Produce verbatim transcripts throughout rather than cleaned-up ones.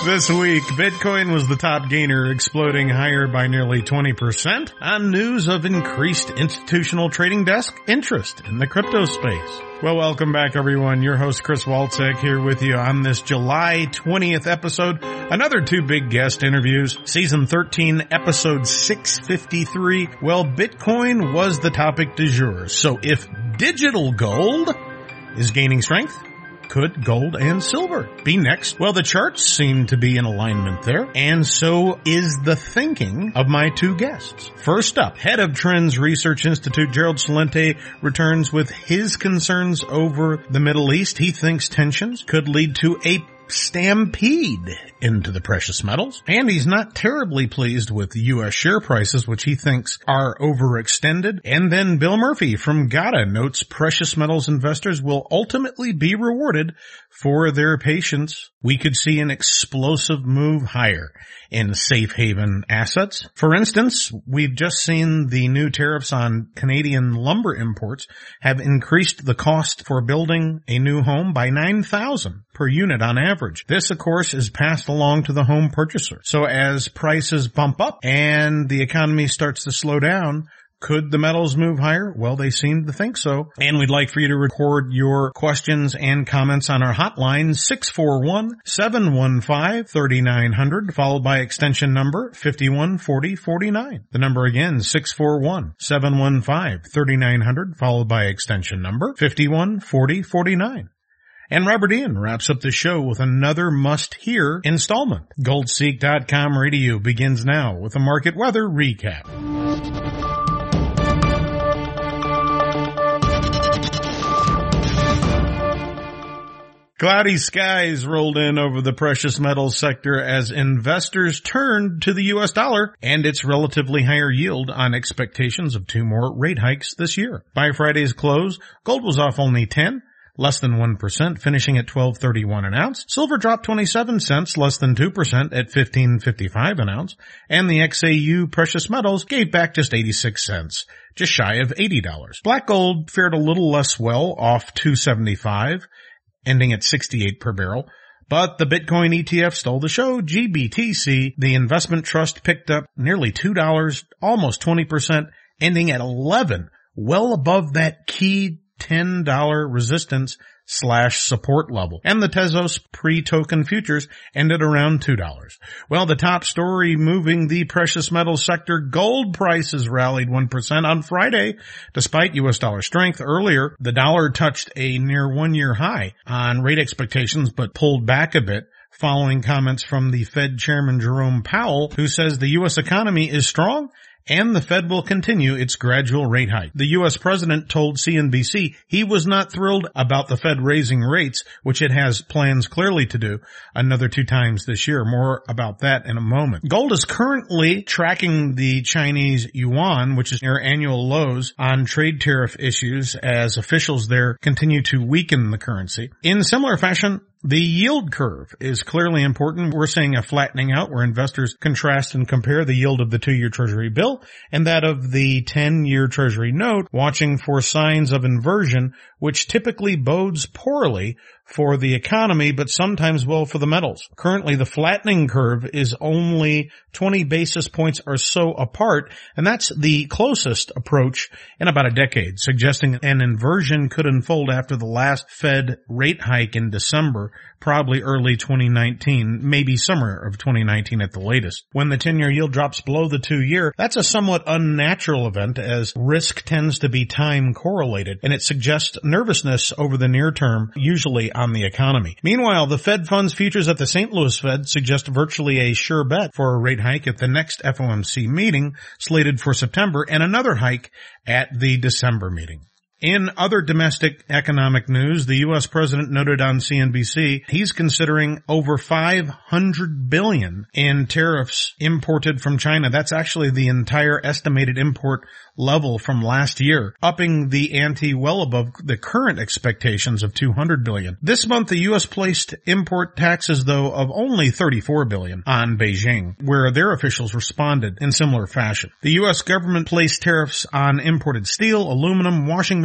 This week, Bitcoin was the top gainer, exploding higher by nearly twenty percent on news of increased institutional trading desk interest in the crypto space. Well, welcome back, everyone. Your host, Chris Walczak, here with you on this July twentieth episode. Another two big guest interviews. Season thirteen, episode six fifty-three. Well, Bitcoin was the topic du jour. So if digital gold is gaining strength, could gold and silver be next? Well, the charts seem to be in alignment there, and so is the thinking of my two guests. First up, head of Trends Research Institute, Gerald Celente, returns with his concerns over the Middle East. He thinks tensions could lead to a stampede into the precious metals, and he's not terribly pleased with U S share prices, which he thinks are overextended. And then Bill Murphy from G A T A notes precious metals investors will ultimately be rewarded for their patience. We could see an explosive move higher in safe haven assets. For instance, we've just seen the new tariffs on Canadian lumber imports have increased the cost for building a new home by nine thousand dollars per unit on average. This, of course, is passed along to the home purchaser. So as prices bump up and the economy starts to slow down, could the metals move higher? Well, they seem to think so. And we'd like for you to record your questions and comments on our hotline, six four one, seven one five, three nine zero zero, followed by extension number fifty-one forty forty-nine. The number again, six four one, seven one five, three nine zero zero, followed by extension number fifty-one forty forty-nine. And Robert Ian wraps up the show with another must-hear installment. Goldseek dot com radio begins now with a market weather recap. Cloudy skies rolled in over the precious metals sector as investors turned to the U S dollar and its relatively higher yield on expectations of two more rate hikes this year. By Friday's close, gold was off only ten, less than one percent, finishing at twelve thirty-one an ounce. Silver dropped twenty-seven cents, less than two percent, at fifteen fifty-five an ounce. And the X A U precious metals gave back just eighty-six cents, just shy of eighty dollars. Black gold fared a little less well, off two seventy-five, ending at sixty-eight per barrel. But the Bitcoin E T F stole the show. G B T C, the investment trust, picked up nearly two dollars, almost twenty percent, ending at eleven, well above that key ten dollar resistance slash support level. And the Tezos pre-token futures ended around two dollars. Well, the top story moving the precious metals sector, gold prices rallied one percent on Friday, despite U S dollar strength. Earlier, the dollar touched a near one-year high on rate expectations, but pulled back a bit following comments from the Fed Chairman Jerome Powell, who says the U S economy is strong and the Fed will continue its gradual rate hike. The U S president told C N B C he was not thrilled about the Fed raising rates, which it has plans clearly to do another two times this year. More about that in a moment. Gold is currently tracking the Chinese yuan, which is near annual lows, on trade tariff issues as officials there continue to weaken the currency. In similar fashion, the yield curve is clearly important. We're seeing a flattening out where investors contrast and compare the yield of the two-year Treasury bill and that of the ten-year Treasury note, watching for signs of inversion, which typically bodes poorly for the economy, but sometimes well for the metals. Currently, the flattening curve is only twenty basis points or so apart, and that's the closest approach in about a decade, suggesting an inversion could unfold after the last Fed rate hike in December, probably early twenty nineteen, maybe summer of twenty nineteen at the latest. When the ten-year yield drops below the two-year, that's a somewhat unnatural event as risk tends to be time correlated, and it suggests nervousness over the near term, usually on the economy. Meanwhile, the Fed funds futures at the Saint Louis Fed suggest virtually a sure bet for a rate hike at the next F O M C meeting, slated for September, and another hike at the December meeting. In other domestic economic news, the U S president noted on C N B C he's considering over five hundred billion dollars in tariffs imported from China. That's actually the entire estimated import level from last year, upping the ante well above the current expectations of two hundred billion dollars. This month, the U S placed import taxes, though, of only thirty-four billion dollars on Beijing, where their officials responded in similar fashion. The U S government placed tariffs on imported steel, aluminum, washing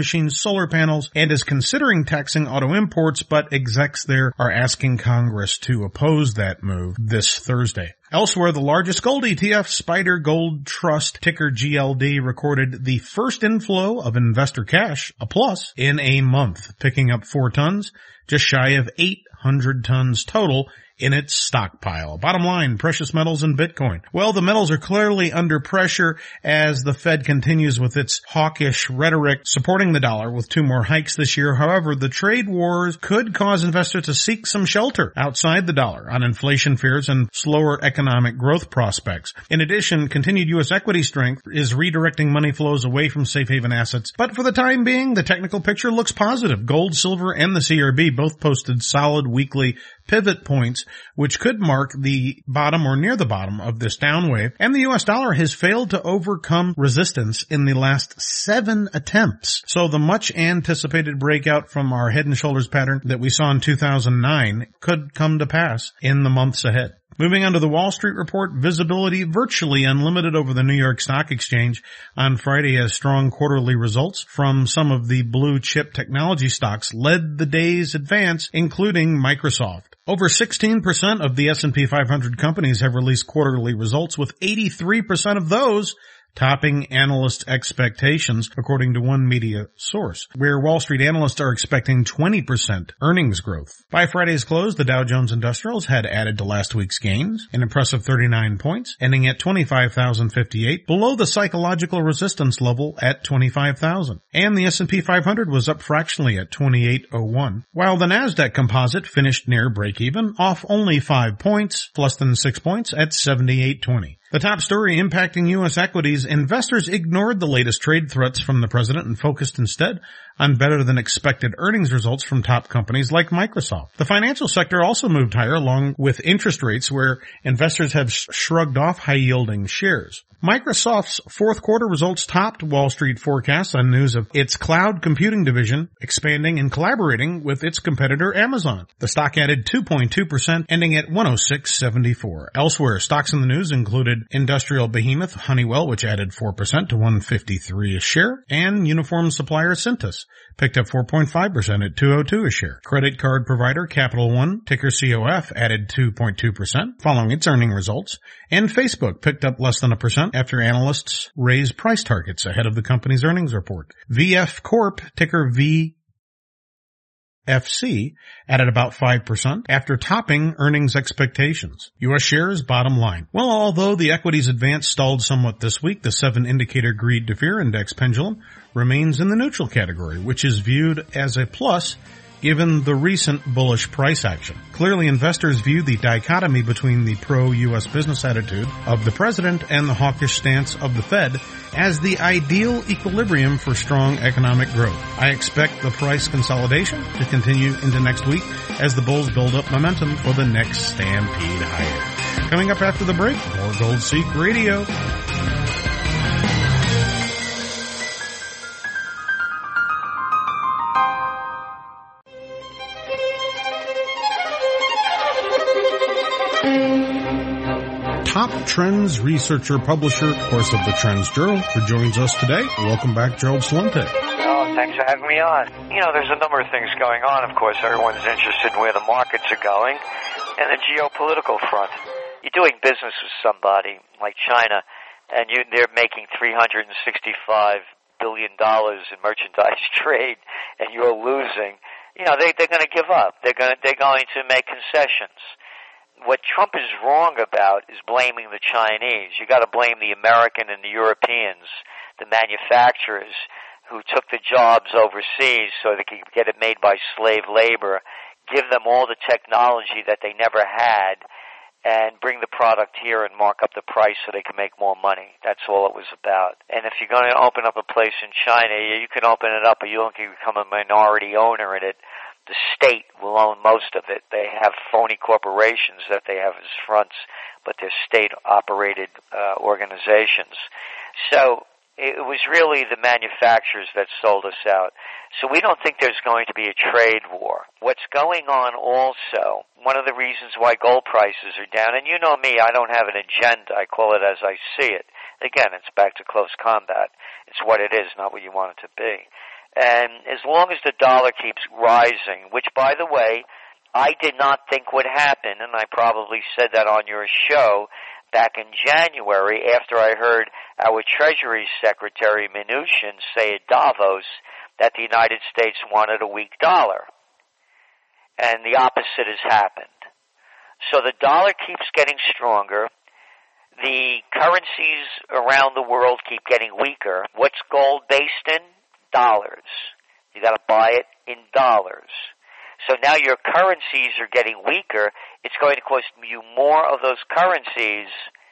machines, solar panels, and is considering taxing auto imports, but execs there are asking Congress to oppose that move this Thursday. Elsewhere, the largest gold E T F, Spider Gold Trust, ticker G L D, recorded the first inflow of investor cash, a plus, in a month, picking up four tons, just shy of eight hundred tons total in its stockpile. Bottom line, precious metals and Bitcoin. Well, the metals are clearly under pressure as the Fed continues with its hawkish rhetoric supporting the dollar with two more hikes this year. However, the trade wars could cause investors to seek some shelter outside the dollar on inflation fears and slower economic growth prospects. In addition, continued U S equity strength is redirecting money flows away from safe haven assets. But for the time being, the technical picture looks positive. Gold, silver, and the C R B both posted solid weekly pivot points, which could mark the bottom or near the bottom of this down wave. And the U S dollar has failed to overcome resistance in the last seven attempts. So the much anticipated breakout from our head and shoulders pattern that we saw in two thousand nine could come to pass in the months ahead. Moving on to the Wall Street report, visibility virtually unlimited over the New York Stock Exchange on Friday as strong quarterly results from some of the blue chip technology stocks led the day's advance, including Microsoft. Over sixteen percent of the S and P five hundred companies have released quarterly results, with eighty-three percent of those topping analyst expectations, according to one media source, where Wall Street analysts are expecting twenty percent earnings growth. By Friday's close, the Dow Jones Industrials had added to last week's gains, an impressive thirty-nine points, ending at twenty-five thousand fifty-eight, below the psychological resistance level at twenty-five thousand. And the S and P five hundred was up fractionally at twenty-eight oh one, while the Nasdaq Composite finished near break-even, off only five points, less than six points, at seventy-eight twenty. The top story impacting U S equities, investors ignored the latest trade threats from the president and focused instead on better than expected earnings results from top companies like Microsoft. The financial sector also moved higher along with interest rates, where investors have sh- shrugged off high-yielding shares. Microsoft's fourth quarter results topped Wall Street forecasts on news of its cloud computing division expanding and collaborating with its competitor Amazon. The stock added two point two percent, ending at one oh six seventy-four. Elsewhere, stocks in the news included industrial behemoth Honeywell, which added four percent to one fifty-three a share, and uniform supplier Cintas picked up four point five percent at two oh two a share. Credit card provider Capital One, ticker C O F, added two point two percent following its earning results, and Facebook picked up less than a percent after analysts raised price targets ahead of the company's earnings report. V F Corp, ticker V F C, added about five percent after topping earnings expectations. U S shares bottom line. Well, although the equities advance stalled somewhat this week, the seven indicator greed to fear index pendulum remains in the neutral category, which is viewed as a plus given the recent bullish price action. Clearly, investors view the dichotomy between the pro-U S business attitude of the president and the hawkish stance of the Fed as the ideal equilibrium for strong economic growth. I expect the price consolidation to continue into next week as the bulls build up momentum for the next stampede higher. Coming up after the break, more Gold Seek Radio. Top Trends researcher, publisher, of course, of the Trends Journal, who joins us today. Welcome back, Gerald Celente. Oh, thanks for having me on. You know, there's a number of things going on, of course. Everyone's interested in where the markets are going and the geopolitical front. You're doing business with somebody like China, and you, they're making three hundred sixty-five billion dollars in merchandise trade, and you're losing. You know, they, they're going to give up. They're going to, they're going to make concessions. What Trump is wrong about is blaming the Chinese. You got to blame the American and the Europeans, the manufacturers who took the jobs overseas so they could get it made by slave labor, give them all the technology that they never had, and bring the product here and mark up the price so they can make more money. That's all it was about. And if you're going to open up a place in China, you can open it up, but you don't become a minority owner in it. The state will own most of it. They have phony corporations that they have as fronts, but they're state-operated uh, organizations. So it was really the manufacturers that sold us out. So we don't think there's going to be a trade war. What's going on also, one of the reasons why gold prices are down, and you know me, I don't have an agenda. I call it as I see it. Again, it's back to close combat. It's what it is, not what you want it to be. And as long as the dollar keeps rising, which, by the way, I did not think would happen, and I probably said that on your show back in January after I heard our Treasury Secretary Mnuchin say at Davos that the United States wanted a weak dollar. And the opposite has happened. So the dollar keeps getting stronger. The currencies around the world keep getting weaker. What's gold based in? Dollars. You got to buy it in dollars. So now your currencies are getting weaker. It's going to cost you more of those currencies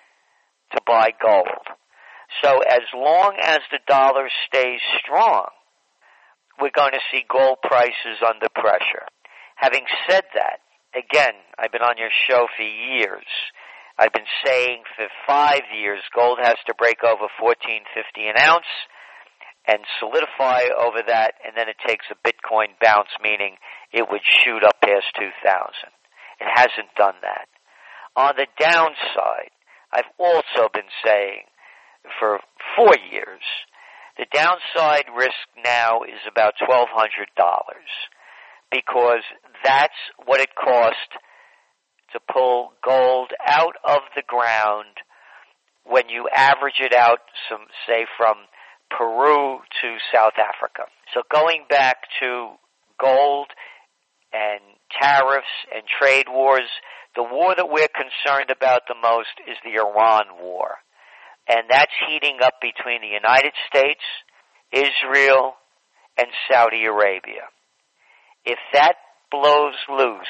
to buy gold. So as long as the dollar stays strong, we're going to see gold prices under pressure. Having said that, again, I've been on your show for years. I've been saying for five years gold has to break over fourteen fifty an ounce and solidify over that, and then it takes a Bitcoin bounce, meaning it would shoot up past two thousand. It hasn't done that. On the downside, I've also been saying for four years, the downside risk now is about twelve hundred dollars because that's what it cost to pull gold out of the ground when you average it out, some say from Peru to South Africa. So going back to gold and tariffs and trade wars, the war that we're concerned about the most is the Iran war. And that's heating up between the United States, Israel, and Saudi Arabia. If that blows loose,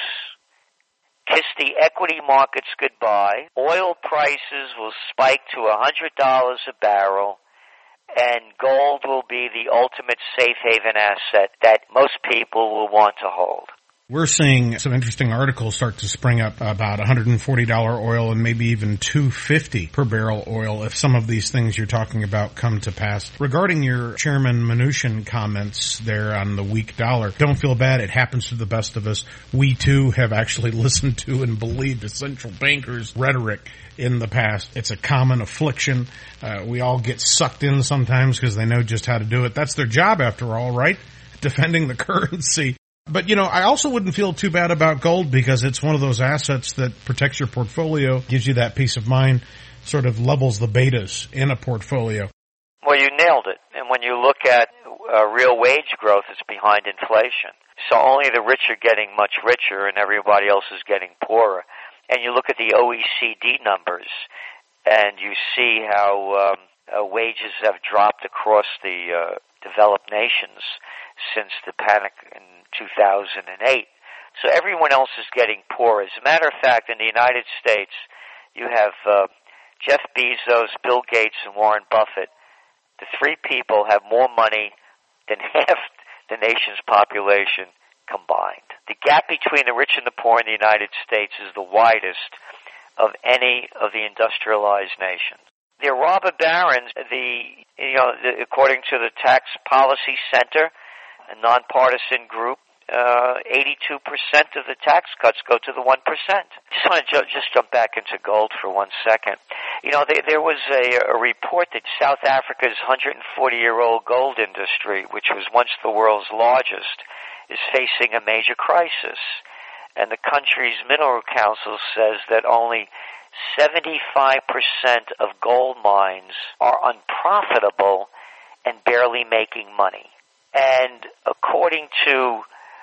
kiss the equity markets goodbye, oil prices will spike to one hundred dollars a barrel, and gold will be the ultimate safe haven asset that most people will want to hold. We're seeing some interesting articles start to spring up about one hundred forty dollars oil and maybe even two hundred fifty dollars per barrel oil if some of these things you're talking about come to pass. Regarding your Chairman Mnuchin comments there on the weak dollar, don't feel bad. It happens to the best of us. We, too, have actually listened to and believed the central bankers' rhetoric in the past. It's a common affliction. Uh, we all get sucked in sometimes because they know just how to do it. That's their job, after all, right? Defending the currency. But, you know, I also wouldn't feel too bad about gold because it's one of those assets that protects your portfolio, gives you that peace of mind, sort of levels the betas in a portfolio. Well, you nailed it. And when you look at uh, real wage growth, it's behind inflation. So only the rich are getting much richer and everybody else is getting poorer. And you look at the O E C D numbers and you see how um, uh, wages have dropped across the uh, developed nations since the panic in two thousand eight. So everyone else is getting poorer. As a matter of fact, in the United States, you have uh, Jeff Bezos, Bill Gates, and Warren Buffett. The three people have more money than half the nation's population combined. The gap between the rich and the poor in the United States is the widest of any of the industrialized nations. The robber barons, the you know, the, according to the Tax Policy Center, a nonpartisan group, uh, eighty-two percent of the tax cuts go to the one percent. Just want to ju- just jump back into gold for one second. You know, there, there was a, a report that South Africa's one hundred forty-year-old gold industry, which was once the world's largest, is facing a major crisis. And the country's Mineral Council says that only seventy-five percent of gold mines are unprofitable and barely making money. And according to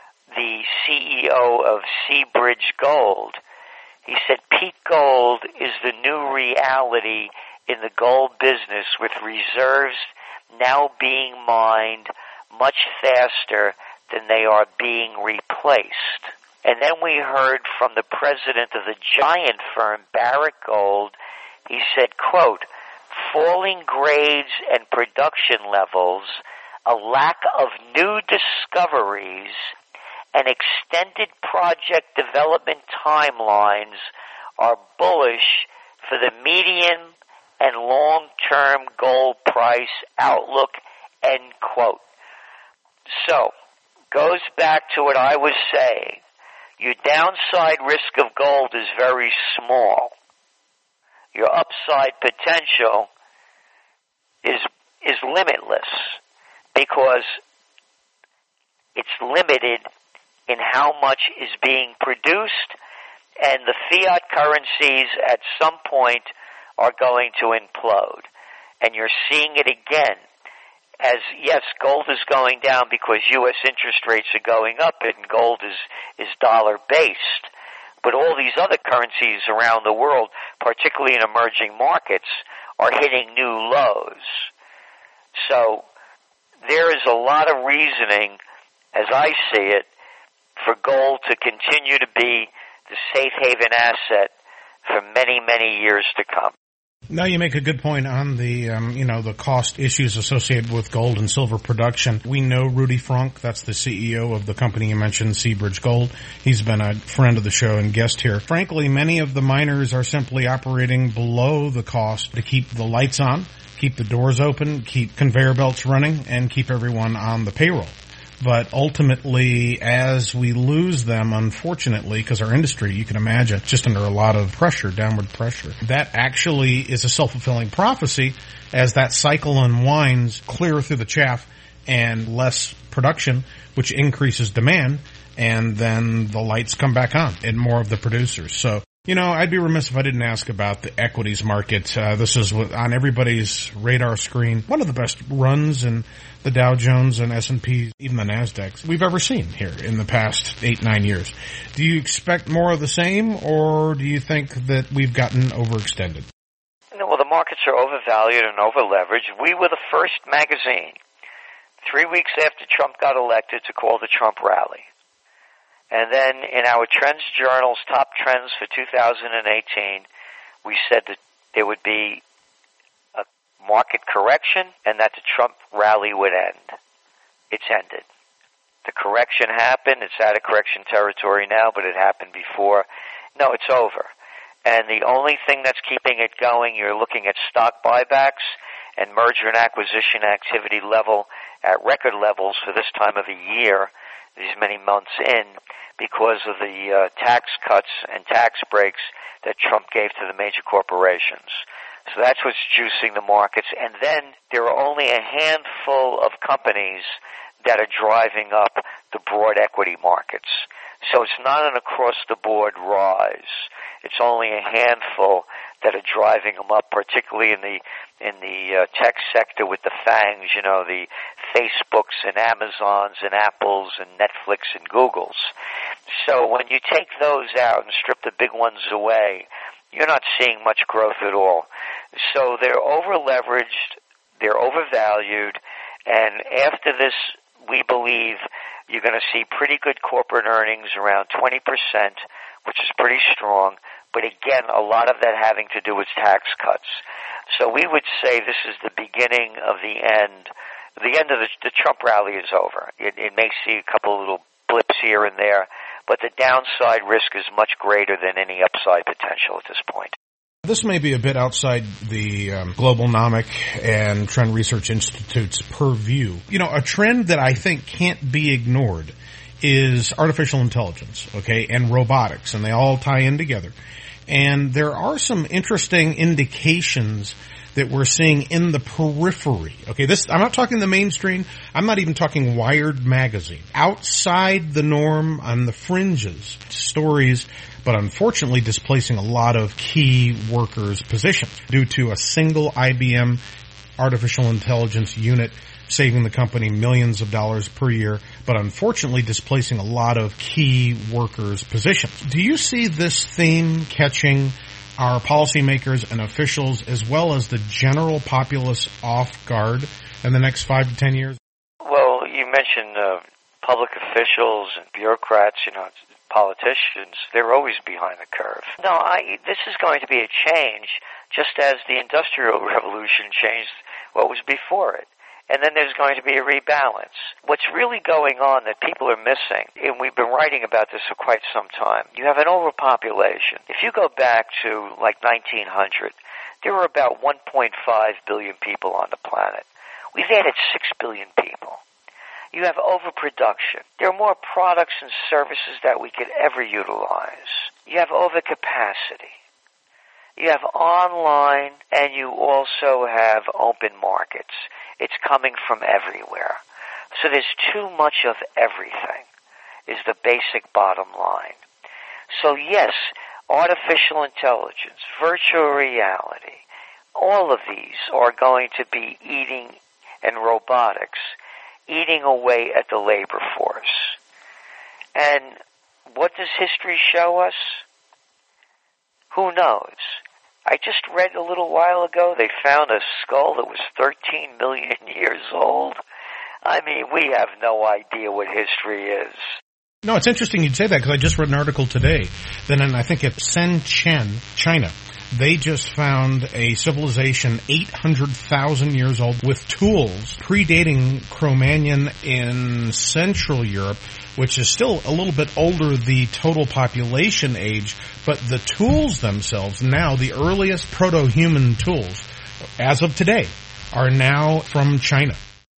the C E O of Seabridge Gold, he said peak gold is the new reality in the gold business, with reserves now being mined much faster than they are being replaced. And then we heard from the president of the giant firm, Barrick Gold. He said, quote, falling grades and production levels, a lack of new discoveries, and extended project development timelines are bullish for the medium and long-term gold price outlook, end quote. So, goes back to what I was saying. Your downside risk of gold is very small. Your upside potential is is limitless, because it's limited in how much is being produced, and the fiat currencies at some point are going to implode. And you're seeing it again. As, yes, gold is going down because U S interest rates are going up and gold is, is dollar-based. But all these other currencies around the world, particularly in emerging markets, are hitting new lows. So there is a lot of reasoning, as I see it, for gold to continue to be the safe haven asset for many, many years to come. Now you make a good point on the, um, you know, the cost issues associated with gold and silver production. We know Rudy Frank, that's the C E O of the company you mentioned, Seabridge Gold. He's been a friend of the show and guest here. Frankly, many of the miners are simply operating below the cost to keep the lights on, keep the doors open, keep conveyor belts running, and keep everyone on the payroll. But ultimately, as we lose them, unfortunately, because our industry, you can imagine, just under a lot of pressure, downward pressure, that actually is a self-fulfilling prophecy as that cycle unwinds clear through the chaff and less production, which increases demand, and then the lights come back on and more of the producers. So, you know, I'd be remiss if I didn't ask about the equities market. Uh, this is on everybody's radar screen. One of the best runs in the Dow Jones and S and P, even the NASDAQ, we've ever seen here in the past eight, nine years. Do you expect more of the same, or do you think that we've gotten overextended? No, well, the markets are overvalued and overleveraged. We were the first magazine, three weeks after Trump got elected, to call the Trump rally. And then in our Trends Journal's top trends for two thousand eighteen, we said that there would be a market correction and that the Trump rally would end. It's ended. The correction happened. It's out of correction territory now, but it happened before. No, it's over. And the only thing that's keeping it going, you're looking at stock buybacks and merger and acquisition activity level at record levels for this time of the year, these many months in, because of the uh, tax cuts and tax breaks that Trump gave to the major corporations. So that's what's juicing the markets. And then there are only a handful of companies that are driving up the broad equity markets. So it's not an across-the-board rise. It's only a handful that are driving them up, particularly in the in the uh, tech sector with the FANGs, you know, the Facebooks and Amazons and Apples and Netflix and Googles. So when you take those out and strip the big ones away, you're not seeing much growth at all. So they're over-leveraged, they're overvalued, and after this, we believe you're going to see pretty good corporate earnings, around twenty percent, which is pretty strong. But again, a lot of that having to do with tax cuts. So we would say this is the beginning of the end. The end of the, the Trump rally is over. It, it may see a couple of little blips here and there, but the downside risk is much greater than any upside potential at this point. This may be a bit outside the um, Global Nomic and Trend Research Institute's purview. You know, a trend that I think can't be ignored is artificial intelligence, okay, and robotics, and they all tie in together. And there are some interesting indications that we're seeing in the periphery. Okay, this, I'm not talking the mainstream. I'm not even talking Wired magazine. Outside the norm, on the fringes, stories, but unfortunately displacing a lot of key workers' positions due to a single I B M artificial intelligence unit saving the company millions of dollars per year, but unfortunately displacing a lot of key workers' positions. Do you see this theme catching our policymakers and officials as well as the general populace off guard in the next five to ten years? Well, you mentioned uh, public officials and bureaucrats, you know, politicians. They're always behind the curve. No, I, this is going to be a change, just as the Industrial Revolution changed what was before it. And then there's going to be a rebalance. What's really going on that people are missing, and we've been writing about this for quite some time, you have an overpopulation. If you go back to like nineteen hundred, there were about one point five billion people on the planet. We've added six billion people. You have overproduction. There are more products and services that we could ever utilize. You have overcapacity. You have online, and you also have open markets. It's coming from everywhere. So there's too much of everything, is the basic bottom line. So yes, artificial intelligence, virtual reality, all of these are going to be eating, and robotics, eating away at the labor force. And what does history show us? Who knows? I just read a little while ago they found a skull that was thirteen million years old. I mean, we have no idea what history is. No, it's interesting you'd say that because I just read an article today that in, I think it's Shenzhen, China, they just found a civilization eight hundred thousand years old with tools predating Cro-Magnon in Central Europe, which is still a little bit older, the total population age, but the tools themselves now, the earliest proto-human tools, as of today, are now from China.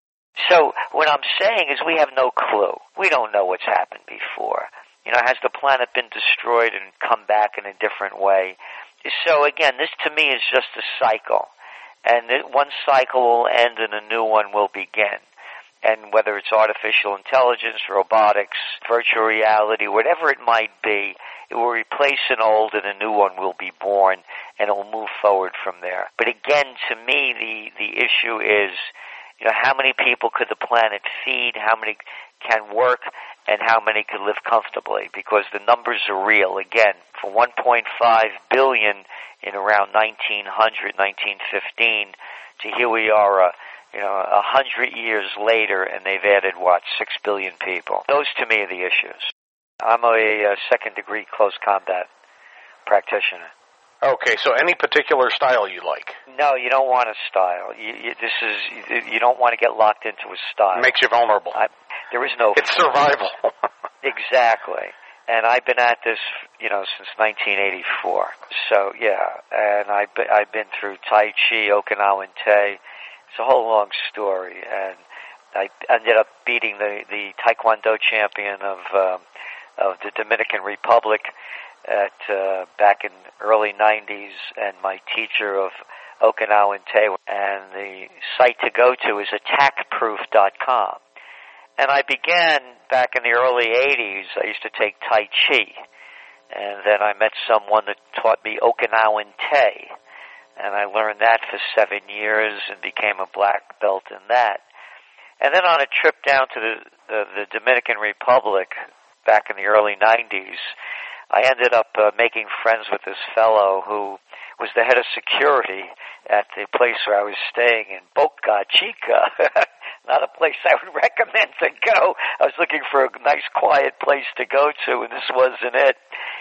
So what I'm saying is we have no clue. We don't know what's happened before. You know, has the planet been destroyed and come back in a different way? So again, this to me is just a cycle. And one cycle will end and a new one will begin. And whether it's artificial intelligence, robotics, virtual reality, whatever it might be, it will replace an old and a new one will be born, and it will move forward from there. But again, to me, the, the issue is, you know, how many people could the planet feed, how many can work, and how many could live comfortably, because the numbers are real. Again, for one point five billion in around nineteen hundred, nineteen fifteen, to here we are, uh, you know, a hundred years later, and they've added, what, six billion people. Those, to me, are the issues. I'm a, a second-degree close combat practitioner. Okay, so any particular style you like? No, you don't want a style. You, you, this is you, you don't want to get locked into a style. It makes you vulnerable. I, there is no. It's survival. Exactly, and I've been at this, you know, since nineteen eighty-four. So yeah, and I've been, I've been through Tai Chi, Okinawan Te. It's a whole long story, and I ended up beating the the Taekwondo champion of um, of the Dominican Republic at uh, back in early nineties, and my teacher of Okinawan Te. And the site to go to is attack proof dot com. And I began back in the early eighties. I used to take Tai Chi, and then I met someone that taught me Okinawan Te, and I learned that for seven years and became a black belt in that. And then on a trip down to the, the, the Dominican Republic back in the early nineties, I ended up uh, making friends with this fellow who was the head of security at the place where I was staying in Boca Chica. Not a place I would recommend to go. I was looking for a nice, quiet place to go to, and this wasn't it.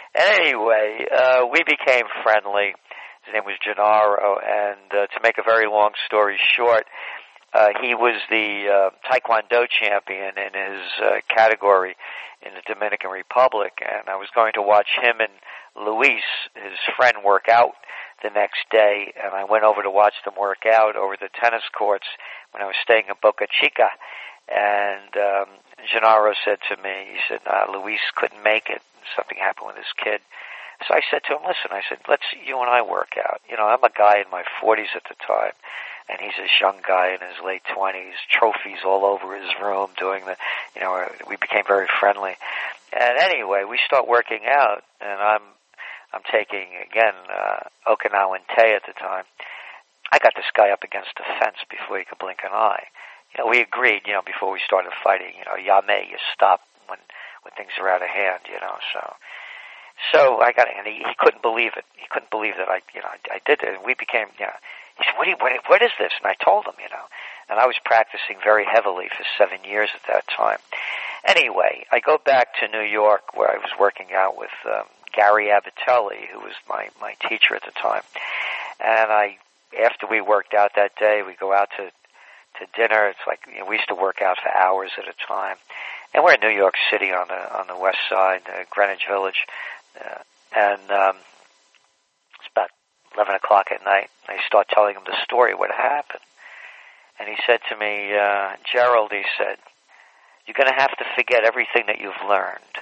Anyway, uh, we became friendly. His name was Gennaro, and uh, to make a very long story short, uh, he was the uh, Taekwondo champion in his uh, category in the Dominican Republic, and I was going to watch him and Luis, his friend, work out the next day, and I went over to watch them work out over the tennis courts when I was staying in Boca Chica, and um, Gennaro said to me, he said, nah, Luis couldn't make it. Something happened with his kid. So I said to him, listen, I said, let's, you and I work out. You know, I'm a guy in my forties at the time, and he's this young guy in his late twenties, trophies all over his room doing the, you know, we became very friendly. And anyway, we start working out, and I'm, I'm taking, again, uh, Okinawan Te at the time. I got this guy up against the fence before he could blink an eye. You know, we agreed, you know, before we started fighting, you know, yame, you stop when, when things are out of hand, you know, so. So I got it, and he, he couldn't believe it. He couldn't believe that I, you know, I, I did it, and we became, you know, he said, what, do you, what, what is this? And I told him, you know, and I was practicing very heavily for seven years at that time. Anyway, I go back to New York where I was working out with um, Gary Abatelli, who was my, my teacher at the time, and I, after we worked out that day, we go out to, to dinner. It's like, you know, we used to work out for hours at a time. And we're in New York City on the, on the west side, uh, Greenwich Village. Uh, and, um, it's about eleven o'clock at night. I start telling him the story, what happened. And he said to me, uh, Gerald, he said, you're going to have to forget everything that you've learned.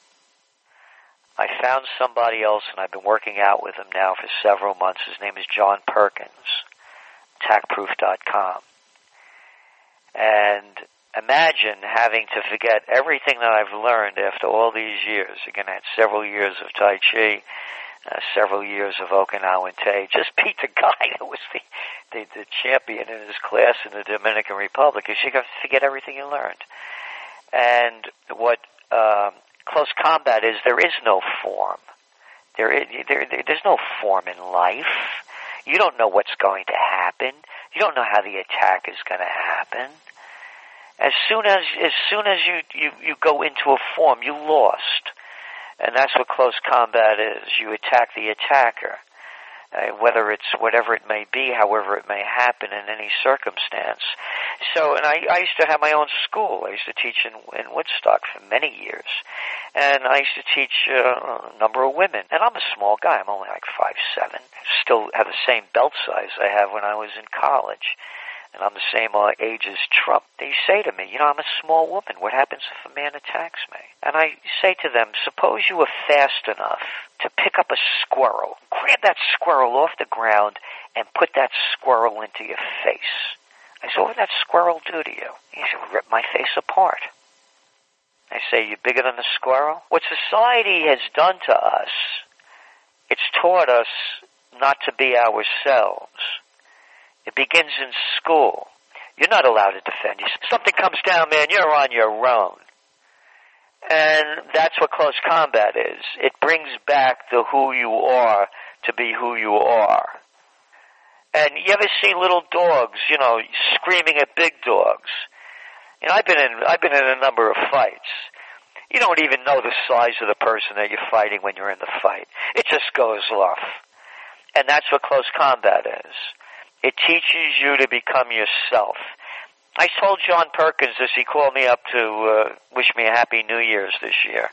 I found somebody else, and I've been working out with him now for several months. His name is John Perkins, attack proof dot com. And imagine having to forget everything that I've learned after all these years. Again, I had several years of Tai Chi, uh, several years of Okinawan Te. Just beat the guy that was the, the, the champion in his class in the Dominican Republic. You got to forget everything you learned. And what um, close combat is, there is no form. There is, there, there's no form in life. You don't know what's going to happen. You don't know how the attack is going to happen. As soon as as soon as you, you, you go into a form, you lost. And that's what close combat is. You attack the attacker. Uh, whether it's whatever it may be, however it may happen in any circumstance. So, and I, I used to have my own school. I used to teach in, in Woodstock for many years. And I used to teach uh, a number of women. And I'm a small guy. I'm only like five seven. Still have the same belt size I have when I was in college. And I'm the same uh, age as Trump. They say to me, you know, I'm a small woman. What happens if a man attacks me? And I say to them, suppose you were fast enough to pick up a squirrel, grab that squirrel off the ground, and put that squirrel into your face. I said, what would that squirrel do to you? He said, rip my face apart. I say, you're bigger than the squirrel? What society has done to us, it's taught us not to be ourselves. It begins in school. You're not allowed to defend yourself. Something comes down, man, you're on your own. And that's what close combat is. It brings back the who you are to be who you are. And you ever see little dogs, you know, screaming at big dogs? You know, I've been in, I've been in a number of fights. You don't even know the size of the person that you're fighting when you're in the fight. It just goes off. And that's what close combat is. It teaches you to become yourself. I told John Perkins this. He called me up to uh, wish me a Happy New Year's this year.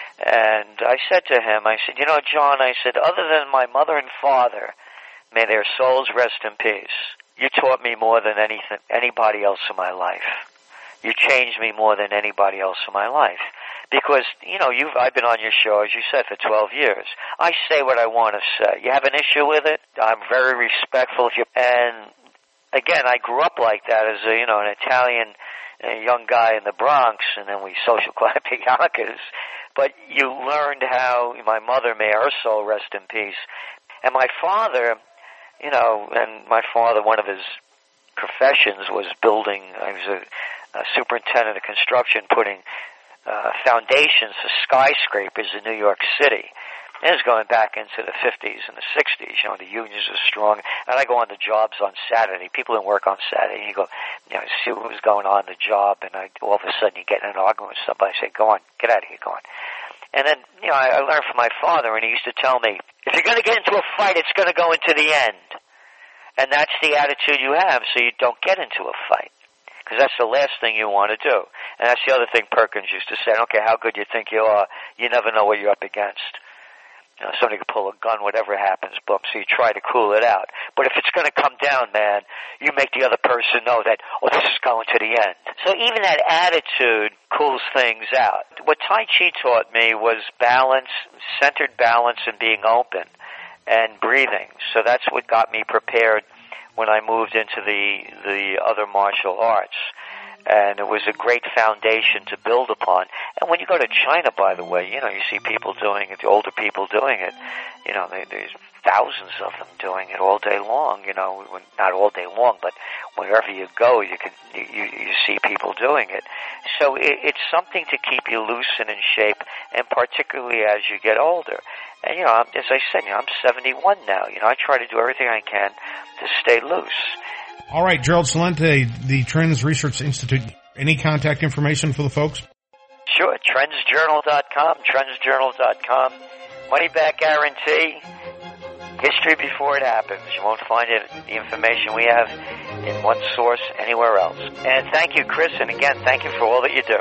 And I said to him, I said, you know, John, I said, other than my mother and father, may their souls rest in peace, you taught me more than anything, anybody else in my life. You changed me more than anybody else in my life. Because, you know, you've, I've been on your show, as you said, for twelve years. I say what I want to say. You have an issue with it? I'm very respectful. If you, and, again, I grew up like that as, a, you know, an Italian a young guy in the Bronx, and then we social club at Yonkers. But you learned how, my mother, may her soul rest in peace, and my father, you know, and my father, one of his professions was building, I was a, a superintendent of construction, putting Uh, foundations for skyscrapers in New York City. And it was going back into the fifties and the sixties. You know, the unions were strong. And I go on the jobs on Saturday. People didn't work on Saturday. And you go, you know, see what was going on in the job. And I, all of a sudden you get in an argument with somebody. I say, go on, get out of here, go on. And then, you know, I, I learned from my father, and he used to tell me, if you're going to get into a fight, it's going to go into the end. And that's the attitude you have, so you don't get into a fight. Because that's the last thing you want to do. And that's the other thing Perkins used to say. I don't care how good you think you are, you never know what you're up against. You know, somebody could pull a gun, whatever happens, boom, so you try to cool it out. But if it's going to come down, man, you make the other person know that, oh, this is going to the end. So even that attitude cools things out. What Tai Chi taught me was balance, centered balance, and being open, and breathing. So that's what got me prepared when I moved into the the other martial arts. And it was a great foundation to build upon. And when you go to China, by the way, you know, you see people doing it, the older people doing it. You know, they, there's thousands of them doing it all day long, you know, not all day long, but wherever you go, you can you, you see people doing it. So it, it's something to keep you loose and in shape, and particularly as you get older. And, you know, as I said, you know, I'm seventy-one now. You know, I try to do everything I can to stay loose. All right, Gerald Celente, the Trends Research Institute. Any contact information for the folks? Sure, trends journal dot com, trends journal dot com. Money back guarantee. History before it happens. You won't find it, the information we have in one source anywhere else. And thank you, Chris, and again, thank you for all that you do.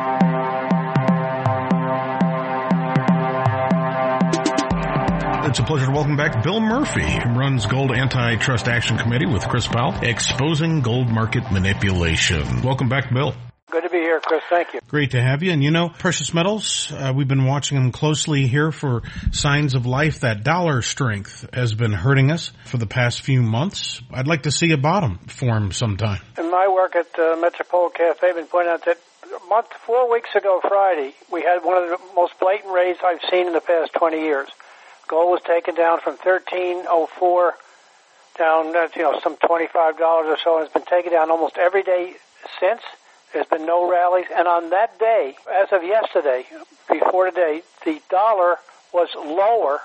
It's a pleasure to welcome back Bill Murphy, who runs Gold Antitrust Action Committee with Chris Powell, exposing gold market manipulation. Welcome back, Bill. Good to be here, Chris. Thank you. Great to have you. And you know, precious metals, uh, we've been watching them closely here for signs of life. That dollar strength has been hurting us for the past few months. I'd like to see a bottom form sometime. In my work at uh, Metropole Cafe, I've been pointing out that a month, four weeks ago Friday, we had one of the most blatant raids I've seen in the past twenty years. Gold was taken down from thirteen oh four down, uh, you know, some twenty-five dollars or so, and it's been taken down almost every day since. There's been no rallies, and on that day, as of yesterday, before today, the dollar was lower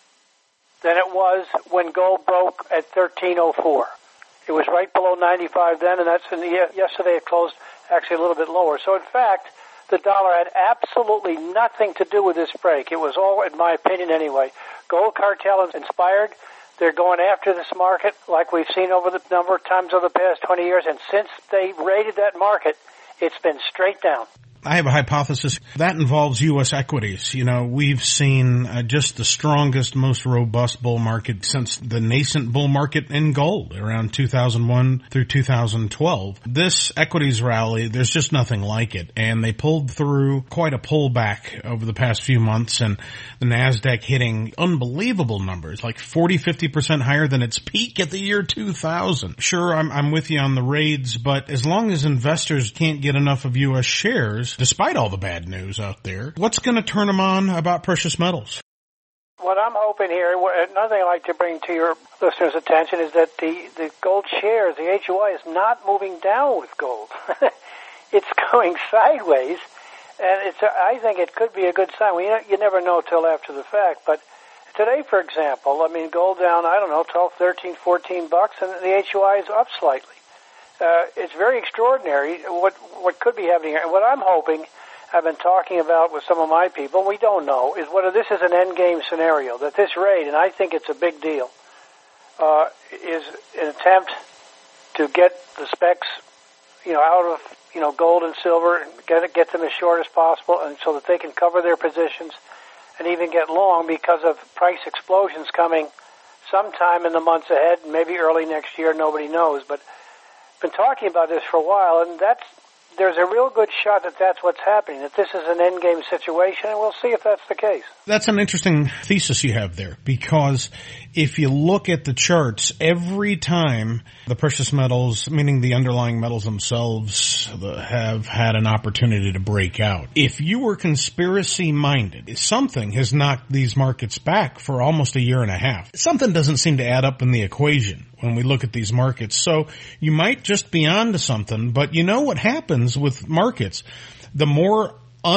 than it was when gold broke at thirteen oh four. It was right below ninety-five then, and that's in the, yesterday it closed actually a little bit lower. So in fact, the dollar had absolutely nothing to do with this break. It was all, in my opinion anyway, gold cartel is inspired. They're going after this market like we've seen over the number of times over the past twenty years, and since they raided that market, it's been straight down. I have a hypothesis that involves U S equities. You know, we've seen uh, just the strongest, most robust bull market since the nascent bull market in gold around two thousand one through two thousand twelve. This equities rally, there's just nothing like it. And they pulled through quite a pullback over the past few months, and the NASDAQ hitting unbelievable numbers, like forty, fifty percent higher than its peak at the year two thousand. Sure, I'm, I'm with you on the raids, but as long as investors can't get enough of U S shares, despite all the bad news out there, what's going to turn them on about precious metals? What I'm hoping here, another thing I'd like to bring to your listeners' attention is that the, the gold shares, the H U I, is not moving down with gold. It's going sideways, and it's. A, I think it could be a good sign. We, you never know till after the fact, but today, for example, I mean, gold down, I don't know, twelve, thirteen, fourteen bucks, and the H U I is up slightly. Uh, it's very extraordinary what what could be happening here. And what I'm hoping, I've been talking about with some of my people, we don't know, is whether this is an endgame scenario, that this raid, and I think it's a big deal, uh, is an attempt to get the specs, you know, out of, you know, gold and silver, and get it, get them as short as possible, and so that they can cover their positions and even get long because of price explosions coming sometime in the months ahead, maybe early next year, nobody knows, but been talking about this for a while, and that's there's a real good shot that that's what's happening, that this is an endgame situation, and we'll see if that's the case. That's an interesting thesis you have there, because if you look at the charts, every time the precious metals, meaning the underlying metals themselves, have had an opportunity to break out. If you were conspiracy-minded, something has knocked these markets back for almost a year and a half. Something doesn't seem to add up in the equation when we look at these markets. So you might just be onto something, but you know what happens with markets? The more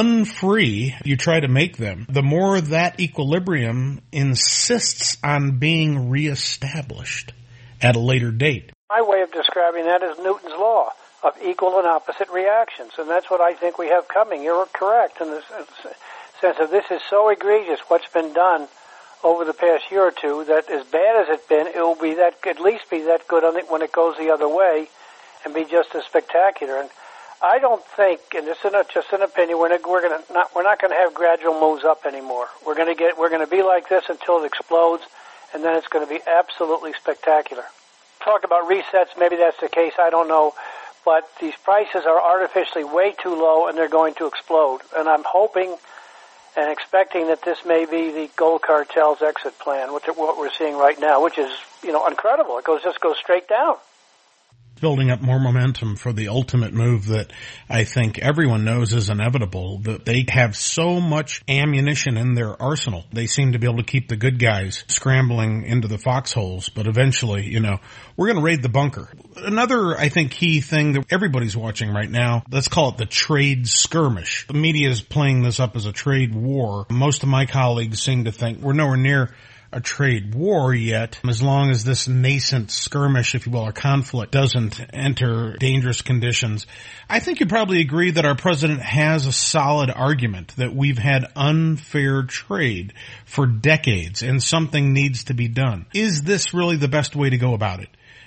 unfree you try to make them, the more that equilibrium insists on being reestablished at a later date. My way of describing that is Newton's law of equal and opposite reactions, and that's what I think we have coming. You're correct in the sense of this is so egregious what's been done over the past year or two, that as bad as it's been, it will be that, at least be that good on the, when it goes the other way, and be just as spectacular. And I don't think, and this is not just an opinion, we're not, we're going to not we're not going to have gradual moves up anymore. We're going to get we're going to be like this until it explodes, and then it's going to be absolutely spectacular. Talk about resets, maybe that's the case. I don't know, but these prices are artificially way too low, and they're going to explode. And I'm hoping and expecting that this may be the gold cartel's exit plan, which is what we're seeing right now, which is, you know, incredible. It goes just goes straight down. Building up more momentum for the ultimate move that I think everyone knows is inevitable, that they have so much ammunition in their arsenal. They seem to be able to keep the good guys scrambling into the foxholes, but eventually, you know, we're going to raid the bunker. Another, I think, key thing that everybody's watching right now, let's call it the trade skirmish. The media is playing this up as a trade war. Most of my colleagues seem to think we're nowhere near a trade war yet, as long as this nascent skirmish, if you will, or conflict doesn't enter dangerous conditions. I think you probably agree that our president has a solid argument that we've had unfair trade for decades and something needs to be done. Is this really the best way to go about it?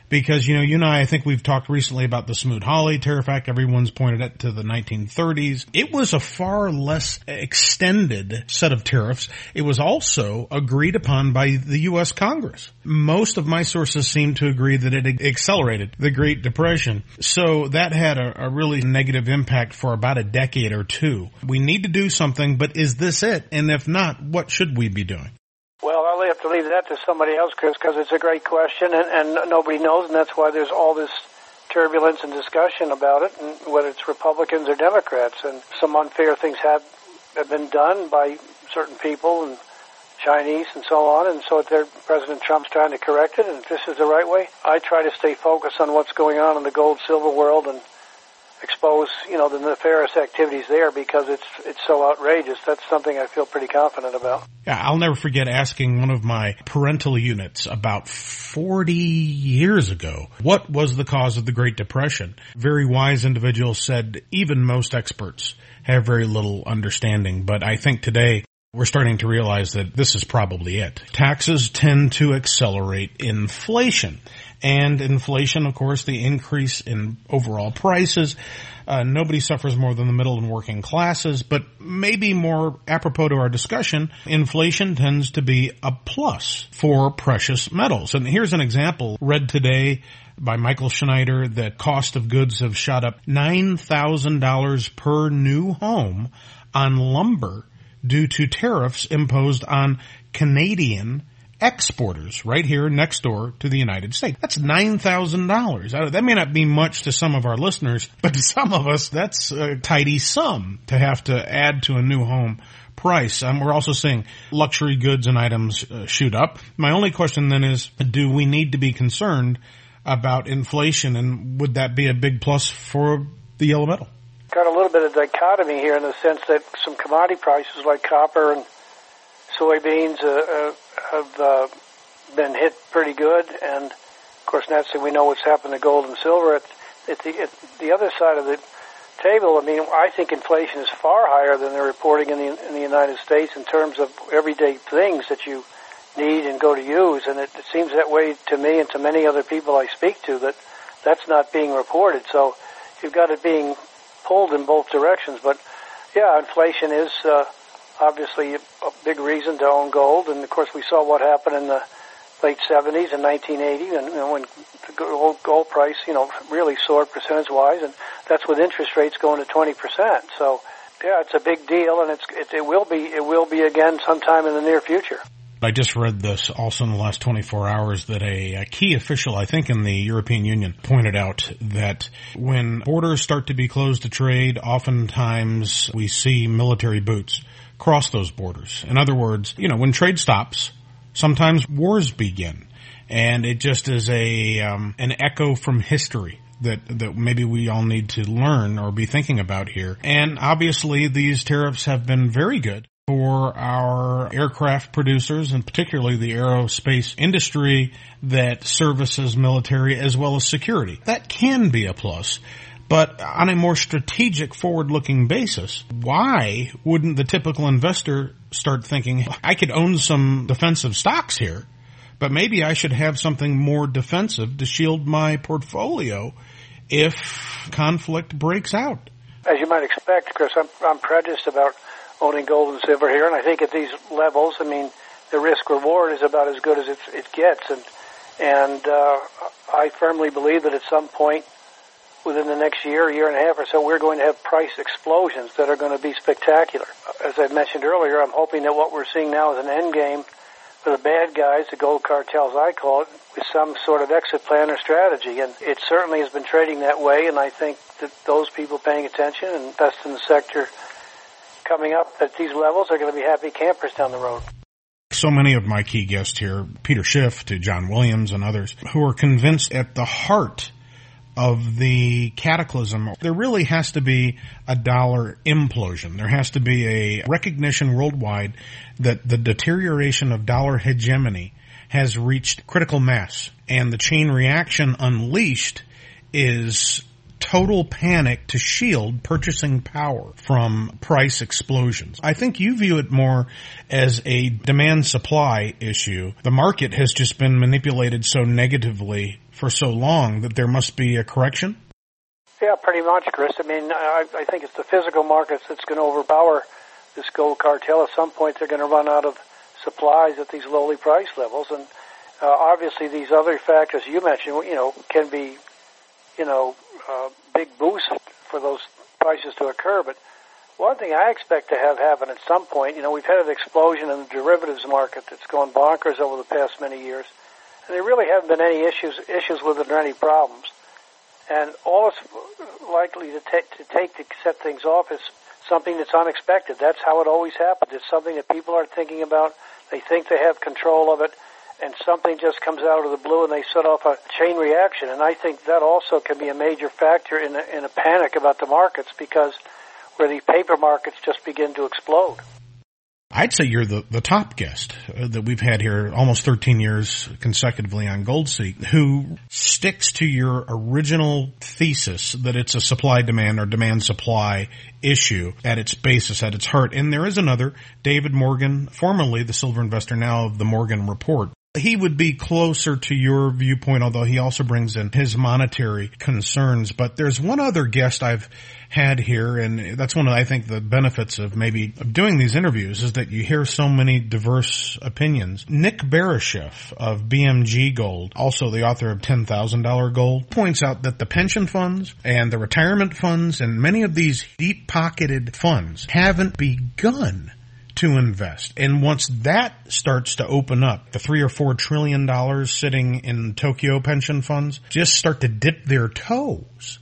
Because, you know, you and I, I think we've talked recently about the Smoot-Hawley Tariff Act. Everyone's pointed it to the nineteen thirties. It was a far less extended set of tariffs. It was also agreed upon by the U S Congress. Most of my sources seem to agree that it accelerated the Great Depression. So that had a, a really negative impact for about a decade or two. We need to do something, but is this it? And if not, what should we be doing? Well, I'll have to leave that to somebody else, Chris, because it's a great question, and, and nobody knows, and that's why there's all this turbulence and discussion about it, and whether it's Republicans or Democrats. And some unfair things have, have been done by certain people and Chinese and so on, and so there, President Trump's trying to correct it, and if this is the right way, I try to stay focused on what's going on in the gold-silver world and expose, you know, the nefarious activities there because it's it's so outrageous. That's something I feel pretty confident about. Yeah, I'll never forget asking one of my parental units about forty years ago, what was the cause of the Great Depression? Very wise individuals said even most experts have very little understanding, but I think today we're starting to realize that this is probably it. Taxes tend to accelerate inflation. And inflation, of course, the increase in overall prices. Uh, nobody suffers more than the middle and working classes, but maybe more apropos to our discussion, inflation tends to be a plus for precious metals. And here's an example read today by Michael Schneider that cost of goods have shot up nine thousand dollars per new home on lumber due to tariffs imposed on Canadian exporters right here next door to the United States. That's nine thousand dollars. That may not be much to some of our listeners, but to some of us, that's a tidy sum to have to add to a new home price. Um, we're also seeing luxury goods and items uh, shoot up. My only question then is, do we need to be concerned about inflation, and would that be a big plus for the yellow metal? Got a little bit of dichotomy here in the sense that some commodity prices like copper and soybeans uh, uh, have uh, been hit pretty good, and of course naturally we know what's happened to gold and silver. At, at, the, at the other side of the table, I mean, I think inflation is far higher than they're reporting in the, in the United States in terms of everyday things that you need and go to use, and it, it seems that way to me and to many other people I speak to, that that's not being reported. So you've got it being pulled in both directions. But yeah, inflation is uh, obviously a big reason to own gold, and of course we saw what happened in the late seventies and nineteen eighty, and you know, when the gold, gold price, you know, really soared percentage-wise, and that's with interest rates going to twenty percent. So yeah, it's a big deal, and it's it, it will be it will be again sometime in the near future. I just read this also in the last twenty-four hours that a, a key official, I think in the European Union, pointed out that when borders start to be closed to trade, oftentimes we see military boots cross those borders. In other words, you know, when trade stops, sometimes wars begin. And it just is a um, an echo from history that that maybe we all need to learn or be thinking about here. And obviously these tariffs have been very good for our aircraft producers, and particularly the aerospace industry that services military as well as security. That can be a plus. But on a more strategic, forward-looking basis, why wouldn't the typical investor start thinking, I could own some defensive stocks here, but maybe I should have something more defensive to shield my portfolio if conflict breaks out? As you might expect, Chris, I'm, I'm prejudiced about owning gold and silver here, and I think at these levels, I mean, the risk-reward is about as good as it, it gets, and and uh, I firmly believe that at some point within the next year, year and a half or so, we're going to have price explosions that are going to be spectacular. As I mentioned earlier, I'm hoping that what we're seeing now is an end game for the bad guys, the gold cartels I call it, with some sort of exit plan or strategy, and it certainly has been trading that way, and I think that those people paying attention and invest in the sector coming up at these levels are going to be happy campers down the road. So many of my key guests here, Peter Schiff to John Williams and others, who are convinced at the heart of the cataclysm, there really has to be a dollar implosion. There has to be a recognition worldwide that the deterioration of dollar hegemony has reached critical mass, and the chain reaction unleashed is total panic to shield purchasing power from price explosions. I think you view it more as a demand-supply issue. The market has just been manipulated so negatively for so long that there must be a correction? Yeah, pretty much, Chris. I mean, I, I think it's the physical markets that's going to overpower this gold cartel. At some point, they're going to run out of supplies at these lowly price levels. And uh, obviously, these other factors you mentioned, you know, can be, you know, uh, big boost for those prices to occur. But one thing I expect to have happen at some point, you know, we've had an explosion in the derivatives market that's gone bonkers over the past many years. And there really haven't been any issues issues with it or any problems. And all it's likely to take, to take to set things off is something that's unexpected. That's how it always happens. It's something that people aren't thinking about. They think they have control of it, and something just comes out of the blue and they set off a chain reaction. And I think that also can be a major factor in a, in a panic about the markets, because where the paper markets just begin to explode. I'd say you're the, the top guest uh, that we've had here almost thirteen years consecutively on Gold Seek, who sticks to your original thesis that it's a supply-demand or demand-supply issue at its basis, at its heart. And there is another, David Morgan, formerly the silver investor, now of the Morgan Report. He would be closer to your viewpoint, although he also brings in his monetary concerns. But there's one other guest I've had here, and that's one of, I think, the benefits of maybe doing these interviews, is that you hear so many diverse opinions. Nick Barisheff of B M G Gold, also the author of ten thousand dollars Gold, points out that the pension funds and the retirement funds and many of these deep-pocketed funds haven't begun to invest. And once that starts to open up, the three or four trillion dollars sitting in Tokyo pension funds just start to dip their toes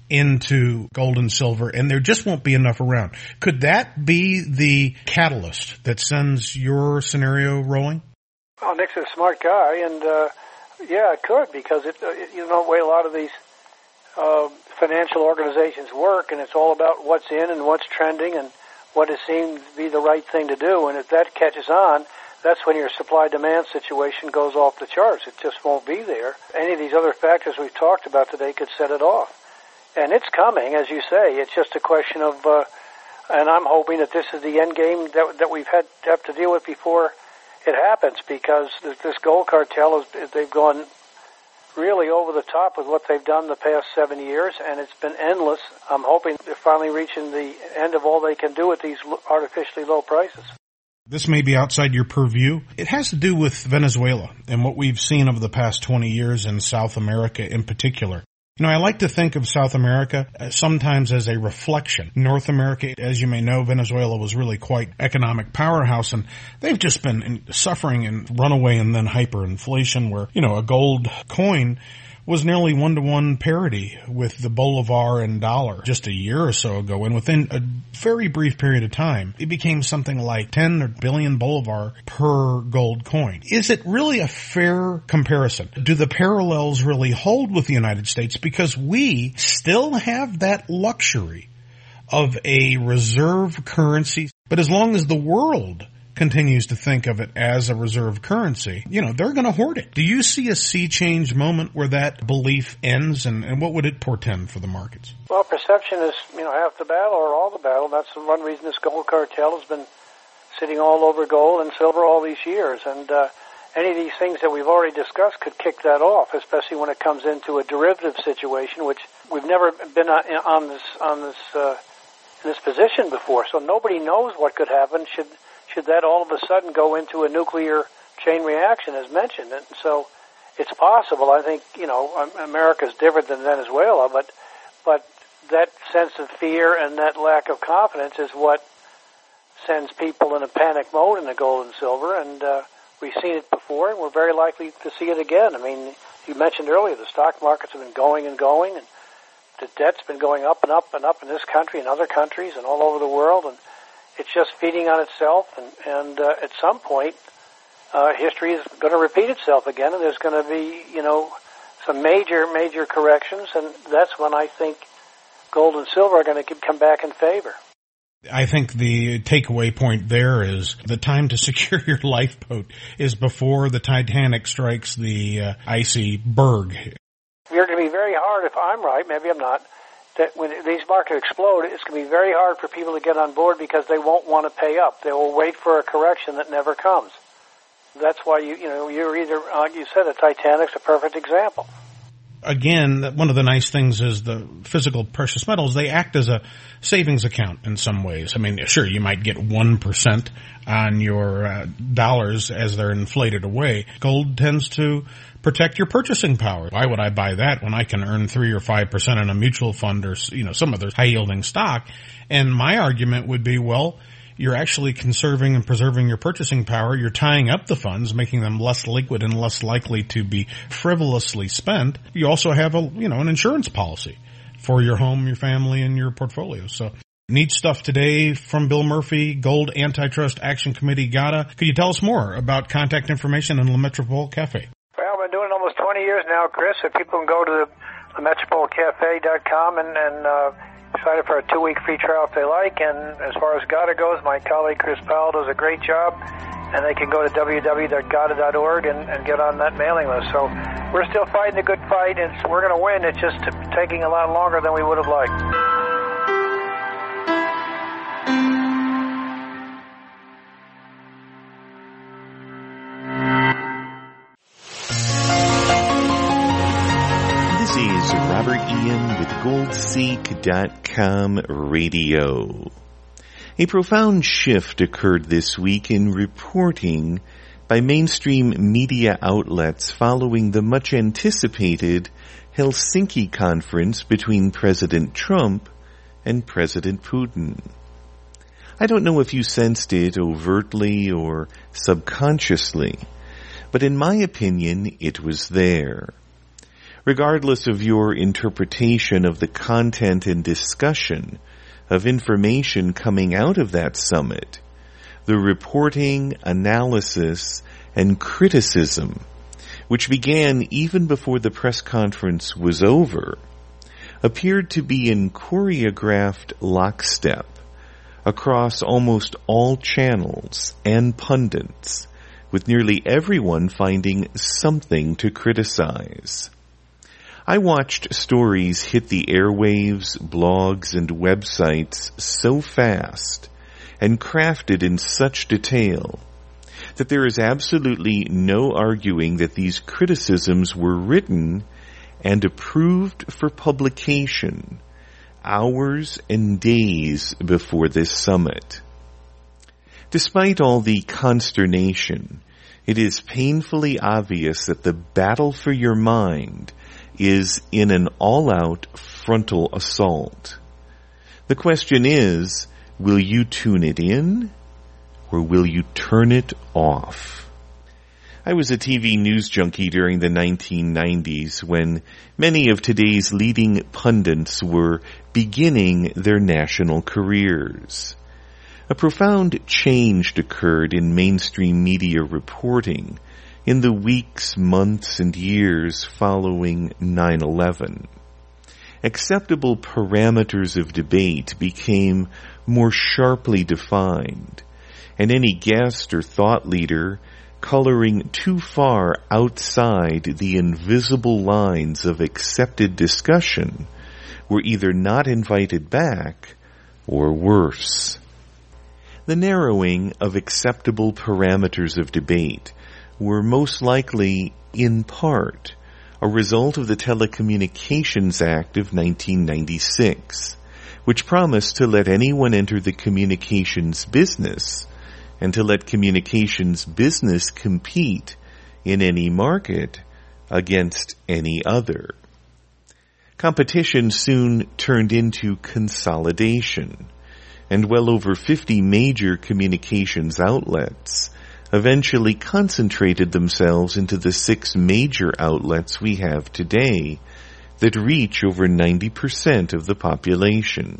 into gold and silver, and there just won't be enough around. Could that be the catalyst that sends your scenario rolling? Well, Nick's a smart guy, and uh, yeah, it could, because it, it, you know the way a lot of these uh, financial organizations work, and it's all about what's in and what's trending and what is seen to be the right thing to do. And if that catches on, that's when your supply-demand situation goes off the charts. It just won't be there. Any of these other factors we've talked about today could set it off. And it's coming, as you say. It's just a question of, uh, and I'm hoping that this is the end game that, that we've had to have to deal with before it happens, because this gold cartel, is they've gone really over the top with what they've done the past seven years, and it's been endless. I'm hoping they're finally reaching the end of all they can do at these artificially low prices. This may be outside your purview. It has to do with Venezuela and what we've seen over the past twenty years in South America in particular. You know, I like to think of South America sometimes as a reflection. North America, as you may know, Venezuela was really quite economic powerhouse, and they've just been suffering in runaway and then hyperinflation, where, you know, a gold coin was nearly one-to-one parity with the bolivar and dollar just a year or so ago. And within a very brief period of time, it became something like ten billion bolivar per gold coin. Is it really a fair comparison? Do the parallels really hold with the United States? Because we still have that luxury of a reserve currency. But as long as the world continues to think of it as a reserve currency, you know, they're going to hoard it. Do you see a sea change moment where that belief ends, and, and what would it portend for the markets? Well, perception is, you know, half the battle or all the battle. That's the one reason this gold cartel has been sitting all over gold and silver all these years. And uh, any of these things that we've already discussed could kick that off, especially when it comes into a derivative situation, which we've never been on this on this uh, in this position before. So nobody knows what could happen should should that all of a sudden go into a nuclear chain reaction, as mentioned. And so it's possible. I think, you know, America's different than Venezuela, but but that sense of fear and that lack of confidence is what sends people in a panic mode in the gold and silver. And uh, we've seen it before, and we're very likely to see it again. I mean, you mentioned earlier, the stock markets have been going and going, and the debt's been going up and up and up in this country and other countries and all over the world, and it's just feeding on itself, and, and uh, at some point, uh, history is going to repeat itself again, and there's going to be, you know, some major, major corrections, and that's when I think gold and silver are going to come back in favor. I think the takeaway point there is the time to secure your lifeboat is before the Titanic strikes the uh, icy berg. You're going to be very hard, if I'm right, maybe I'm not, that when these markets explode, it's going to be very hard for people to get on board because they won't want to pay up. They will wait for a correction that never comes. That's why you you know you're either like you said, the Titanic's a perfect example. Again, one of the nice things is the physical precious metals, they act as a savings account in some ways. I mean, sure, you might get one percent on your uh, dollars as they're inflated away. Gold tends to protect your purchasing power. Why would I buy that when I can earn three or five percent in a mutual fund or, you know, some other high-yielding stock? And my argument would be, well, you're actually conserving and preserving your purchasing power. You're tying up the funds, making them less liquid and less likely to be frivolously spent. You also have a, you know, an insurance policy for your home, your family, and your portfolio. So neat stuff today from Bill Murphy, Gold Antitrust Action Committee, G A T A. Could you tell us more about contact information and Le Metropole Cafe? Well, I've been doing it almost twenty years now, Chris. So people can go to the metropole cafe dot com and, and uh, sign up for a two-week free trial if they like. And as far as G A T A goes, my colleague Chris Powell does a great job. And they can go to w w w dot gata dot org and, and get on that mailing list. So we're still fighting a good fight. It's, we're going to win. It's just taking a lot longer than we would have liked. This is Robert Ian with gold seek dot com Radio. A profound shift occurred this week in reporting by mainstream media outlets following the much-anticipated Helsinki conference between President Trump and President Putin. I don't know if you sensed it overtly or subconsciously, but in my opinion, it was there. Regardless of your interpretation of the content and discussion of information coming out of that summit, the reporting, analysis, and criticism, which began even before the press conference was over, appeared to be in choreographed lockstep across almost all channels and pundits, with nearly everyone finding something to criticize. I watched stories hit the airwaves, blogs, and websites so fast and crafted in such detail that there is absolutely no arguing that these criticisms were written and approved for publication hours and days before this summit. Despite all the consternation, it is painfully obvious that the battle for your mind is in an all-out frontal assault. The question is, will you tune it in, or will you turn it off? I was a T V news junkie during the nineteen nineties when many of today's leading pundits were beginning their national careers. A profound change occurred in mainstream media reporting in the weeks, months, and years following nine eleven. Acceptable parameters of debate became more sharply defined, and any guest or thought leader coloring too far outside the invisible lines of accepted discussion were either not invited back or worse. The narrowing of acceptable parameters of debate were most likely, in part, a result of the Telecommunications Act of nineteen ninety-six, which promised to let anyone enter the communications business and to let communications business compete in any market against any other. Competition soon turned into consolidation, and well over fifty major communications outlets eventually concentrated themselves into the six major outlets we have today that reach over ninety percent of the population.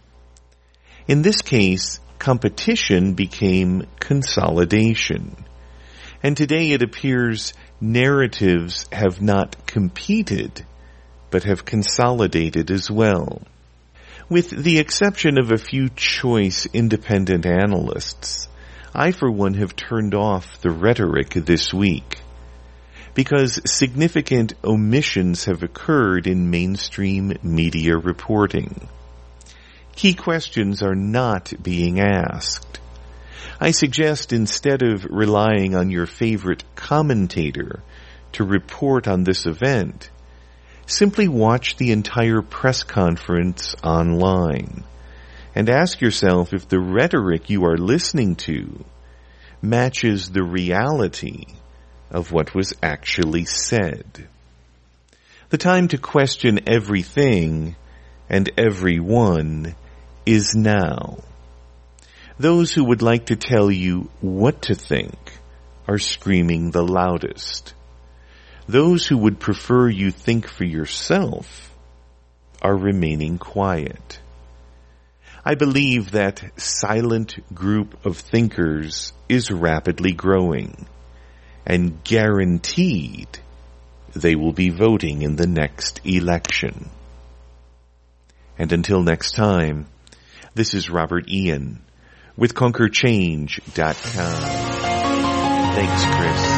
In this case, competition became consolidation. And today it appears narratives have not competed, but have consolidated as well. With the exception of a few choice independent analysts, I, for one, have turned off the rhetoric this week. because significant omissions have occurred in mainstream media reporting. Key questions are not being asked. I suggest instead of relying on your favorite commentator to report on this event, simply watch the entire press conference online and ask yourself if the rhetoric you are listening to matches the reality of what was actually said. The time to question everything and everyone is now. Those who would like to tell you what to think are screaming the loudest. Those who would prefer you think for yourself are remaining quiet. I believe that silent group of thinkers is rapidly growing, and guaranteed they will be voting in the next election. And until next time, this is Robert Ian with Conquer Change dot com. Thanks, Chris.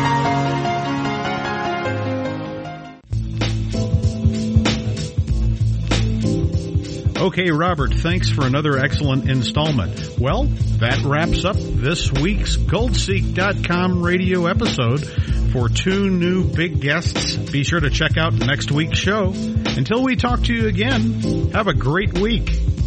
Okay, Robert, thanks for another excellent installment. Well, that wraps up this week's Gold Seek dot com radio episode. For two new big guests, be sure to check out next week's show. Until we talk to you again, have a great week.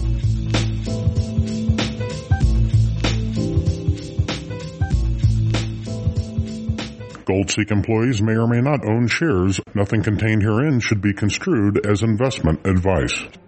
GoldSeek employees may or may not own shares. Nothing contained herein should be construed as investment advice.